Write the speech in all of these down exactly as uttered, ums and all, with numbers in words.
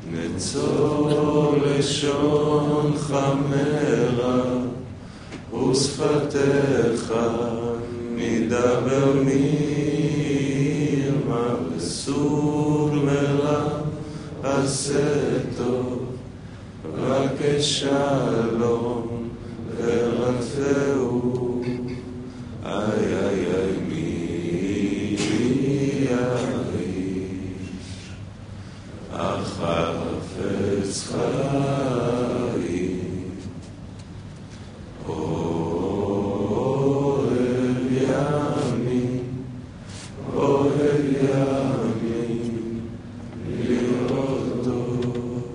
נצור לשונך מרע ושפתיך מדבר מרמה וסור מרע עשה טוב רק שלום ורדפהו איי איי איי מי יעיש החפץ חיים אוהב ימין אוהב ימין לראות טוב.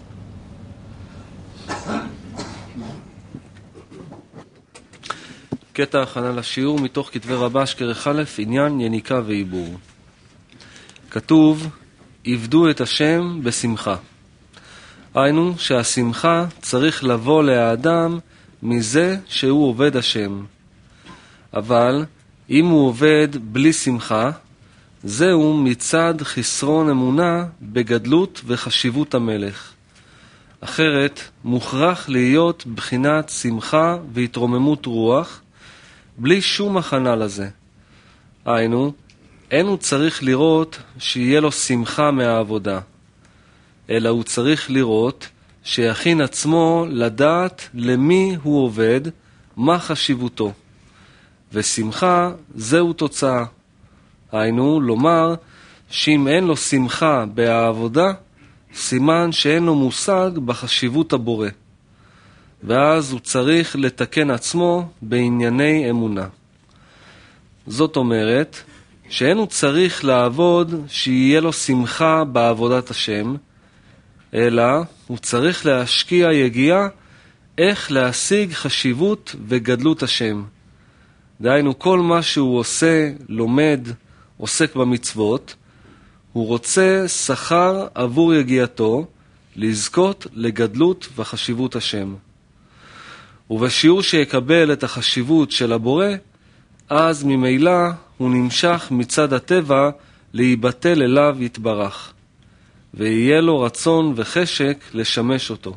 קטע הכנה לשיעור מתוך כתבי רבש כרך א', עניין יניקה ועיבור. כתוב, עבדו את השם בשמחה. היינו שהשמחה צריך לבוא לאדם מזה שהוא עובד השם. אבל אם הוא עובד בלי שמחה, זהו מצד חסרון אמונה בגדלות וחשיבות המלך. אחרת מוכרח להיות בחינת שמחה והתרוממות רוח, בלי שום הכנה לזה. היינו, אין הוא צריך לראות שיהיה לו שמחה מהעבודה, אלא הוא צריך לראות שיכין עצמו לדעת למי הוא עובד, מה חשיבותו. ושמחה זהו תוצאה. היינו, לומר שאם אין לו שמחה בעבודה, סימן שאין לו מושג בחשיבות הבורא. ואז הוא צריך לתקן עצמו בענייני אמונה. זאת אומרת, שאין הוא צריך לעבוד שיהיה לו שמחה בעבודת השם, אלא הוא צריך להשקיע יגיעה איך להשיג חשיבות וגדלות השם. דהיינו, כל מה שהוא עושה, לומד, עוסק במצוות, הוא רוצה שכר עבור יגיעתו, לזכות לגדלות וחשיבות השם. ובשיעור שיקבל את החשיבות של הבורא, אז ממילא הוא נמשך מצד הטבע להיבטל אליו יתברך, ויהיה לו רצון וחשק לשמש אותו.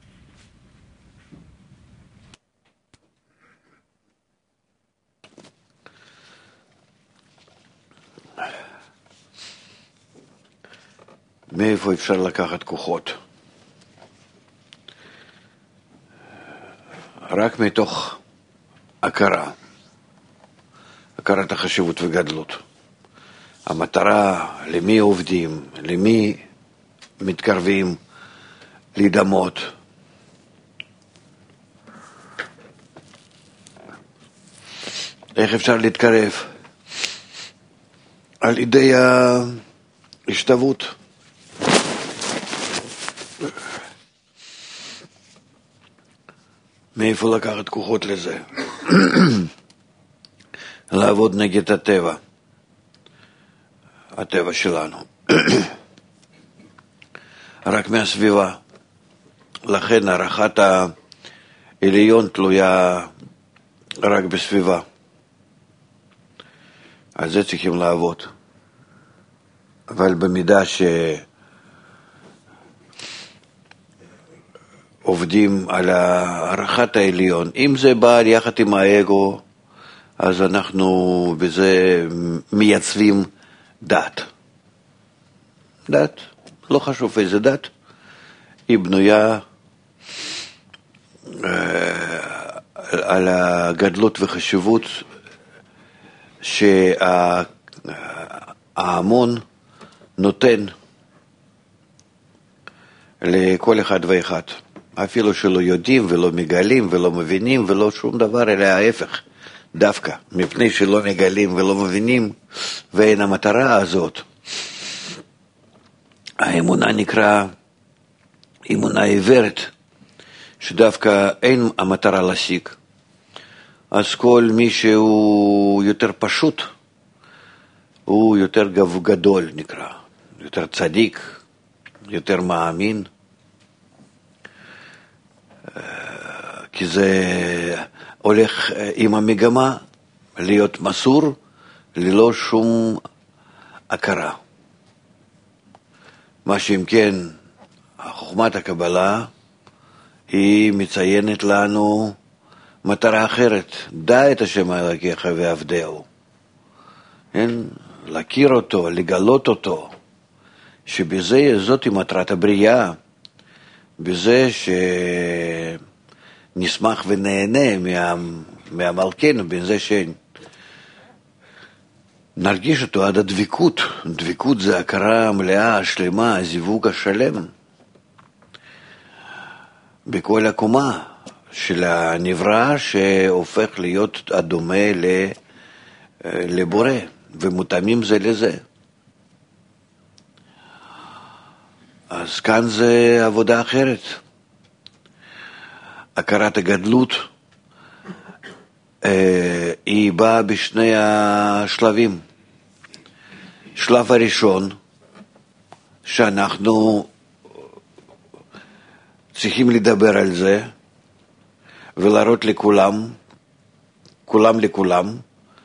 מאיפה אפשר לקחת כוחות? רק מתוך הכרה, הכרת החשיבות וגדלות. המטרה, למי עובדים, למי מתקרבים להידמות. איך אפשר להתקרב? על ידי ההשתוות. מאיפה לקחת כוחות לזה? לעבוד נגד הטבע, הטבע שלנו. רק מהסביבה. לכן הערכת העליון תלויה רק בסביבה. על זה צריכים לעבוד. אבל במידה ש... עובדים על הערכת העליון. אם זה בא יחד עם האגו, אז אנחנו בזה מייצבים דת. דת, לא חשוב איזה דת, היא בנויה אה, על הגדלות וחשיבות שההמון נותן לכל אחד ואחד. אפילו שלא יודעים ולא מגלים ולא מבינים ולא שום דבר, אלא ההפך. דווקא, מפני שלא מגלים ולא מבינים, ואין המטרה הזאת. האמונה נקרא אמונה עיוורת, שדווקא אין המטרה להשיג. אז כל מי שהוא יותר פשוט, הוא יותר גדול נקרא, יותר צדיק, יותר מאמין, כי זה הולך עם המגמה להיות מסור ללא שום הכרה. מה שאם כן חוכמת הקבלה היא מציינת לנו מטרה אחרת, דע את השם אלוקיך ועבדהו. כן? להכיר אותו, לגלות אותו, שבזה זאת מטרת הבריאה, בזה שנשמח ונהנה מה, מהמלכנו, בזה שנרגיש אותו עד הדביקות. דביקות זה הכרה מלאה, שלמה, הזיווג השלם בכל הקומה של הנברא שהופך להיות הדומה לבורא ומותאמים זה לזה. אז כאן זה עבודה אחרת. הכרת הגדלות היא באה בשני השלבים. שלב הראשון שאנחנו צריכים לדבר על זה ולהראות לכולם, כולם לכולם,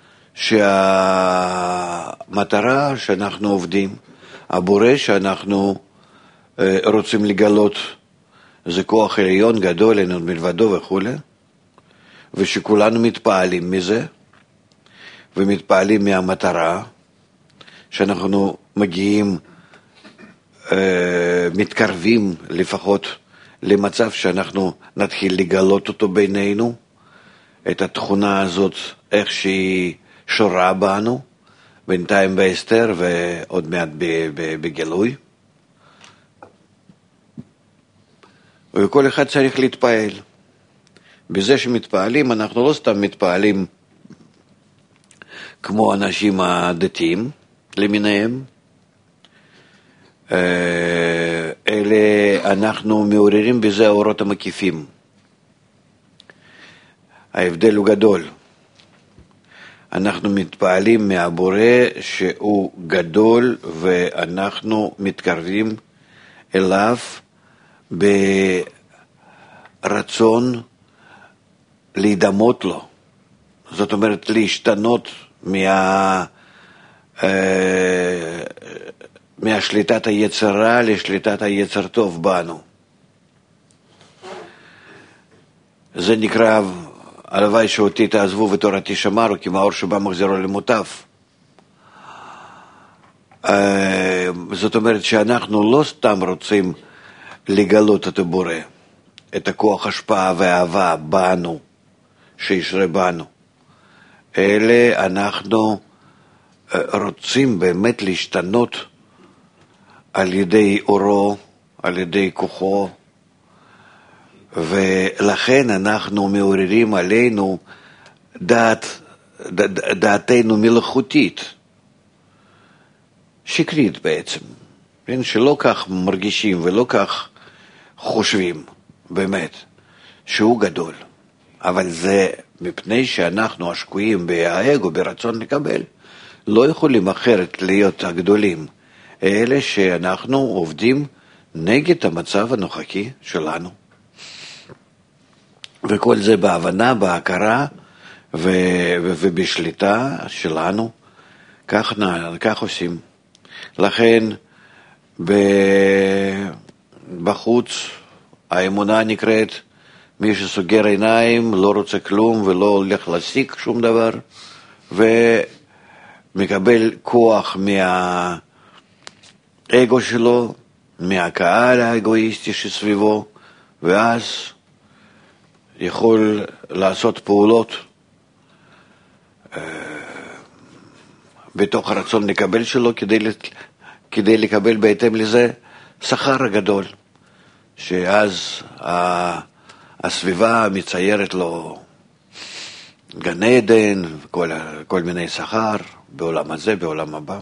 שהמטרה שאנחנו עובדים, הבורא שאנחנו רוצים לגלות, זה כוח עליון גדול, אין עוד מלבדו וכו', ושכולנו מתפעלים מזה, ומתפעלים מהמטרה, שאנחנו מגיעים, מתקרבים לפחות למצב שאנחנו נתחיל לגלות אותו בינינו, את התכונה הזאת, איך שהיא שורה בנו, בינתיים בהסתר ועוד מעט בגילוי. וכל אחד צריך להתפעל. בזה שמתפעלים, אנחנו לא סתם מתפעלים כמו אנשים הדתיים למיניהם, אלה אנחנו מעוררים בזה האורות המקיפים. ההבדל הוא גדול. אנחנו מתפעלים מהבורא שהוא גדול ואנחנו מתקרבים אליו ברצון להידמות לו. זאת אומרת להשתנות מה, מהשליטת היצרה לשליטת היצר טוב בנו. זה נקרא הלוואי שאותי תעזבו ותורתי שמרו, כי מאור שבא מחזירו למוטב. זאת אומרת שאנחנו לא סתם רוצים לגלות את הבורא, את הכוח השפעה והאהבה בנו, שישרה בנו. אלה אנחנו רוצים באמת להשתנות על ידי אורו, על ידי כוחו, ולכן אנחנו מעוררים עלינו דעת, דעתנו מלאכותית, שקרית בעצם, שלא כך מרגישים ולא כך חושבים באמת שהוא גדול, אבל זה מפני שאנחנו השקועים באגו, ברצון לקבל, לא יכולים אחרת להיות הגדולים, אלה שאנחנו עובדים נגד המצב הנוכחי שלנו. וכל זה בהבנה, בהכרה ו- ו- ובשליטה שלנו, כך, כך עושים. לכן ב- בחוץ האמונה נקראת מי שסוגר עיניים, לא רוצה כלום ולא הולך להשיג שום דבר, ומקבל כוח מהאגו שלו, מהקהל האגואיסטי שסביבו, ואז יכול לעשות פעולות בתוך הרצון לקבל שלו, כדי, כדי לקבל בהתאם לזה שכר הגדול, שאז הסביבה מציירת לו גן עדן וכל כל מיני שכר בעולם הזה, בעולם הבא.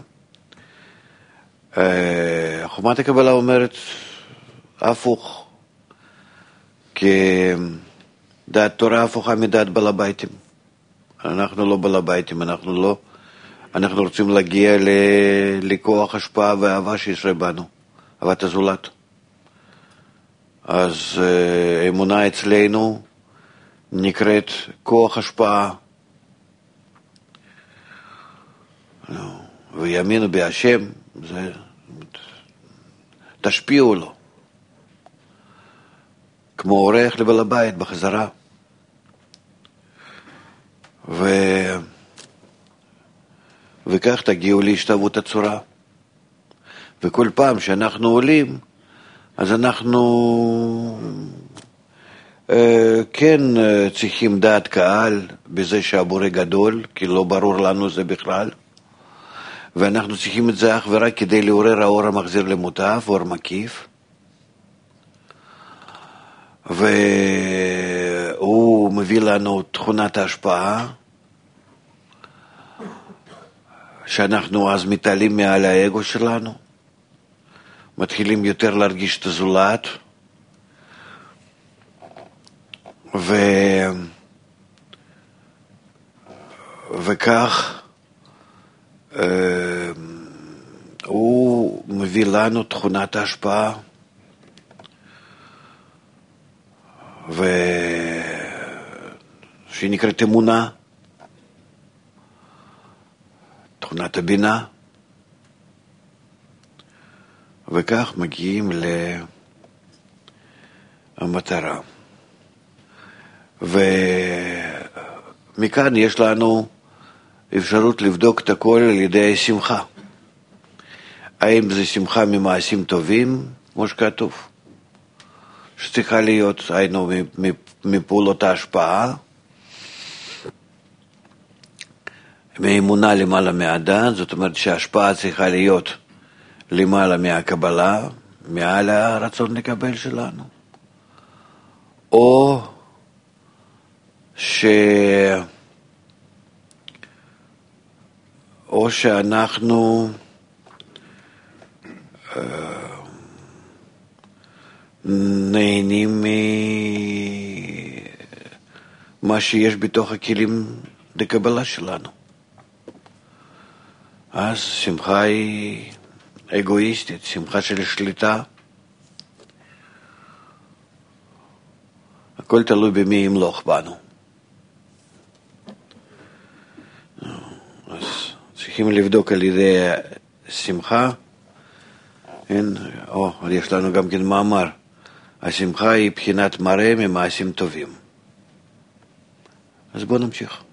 חוכמת הקבלה אומרת הפוך, כי דעת תורה הפוכה מדעת בעל הביתים. אנחנו לא בעל הביתים, אנחנו לא, אנחנו רוצים להגיע ל, לכוח השפעה ואהבה שישרה בנו, אהבת הזולת. אז אמונה אצלנו נקראת כוח השפעה. ויאמינו בהשם, זה, תשפיעו לו. כמו אורח לבעל הבית בחזרה. ו... וכך תגיעו להשתוות הצורה. וכל פעם שאנחנו עולים, אז אנחנו אה, כן אה, צריכים דעת קהל בזה שהבורא גדול, כי לא ברור לנו זה בכלל. ואנחנו צריכים את זה אך ורק כדי לעורר האור המחזיר למוטב, אור מקיף. והוא מביא לנו תכונת ההשפעה, שאנחנו אז מתעלים מעל האגו שלנו, מתחילים יותר להרגיש את הזולת, ו... וכך אה, הוא מביא לנו תכונת ההשפעה, ו... שהיא נקראת אמונה, תכונת הבינה, וכך מגיעים למטרה. ומכאן יש לנו אפשרות לבדוק את הכל על ידי שמחה. האם זה שמחה ממעשים טובים, כמו שכתוב, שצריכה להיות, היינו מפעולות ההשפעה, מאמונה למעלה מהדעת, זאת אומרת שההשפעה צריכה להיות למעלה מהקבלה, מעל הרצון לקבל שלנו, או ש... או שאנחנו נהנים ממה שיש בתוך הכלים לקבלה שלנו. אז שמחה היא אגואיסטית, שמחה של שליטה. הכל תלוי במי ימלוך בנו. אז צריכים לבדוק על ידי שמחה. אין, או, יש לנו גם כן מאמר. השמחה היא בחינת מראה ממעשים טובים. אז בואו נמשיך.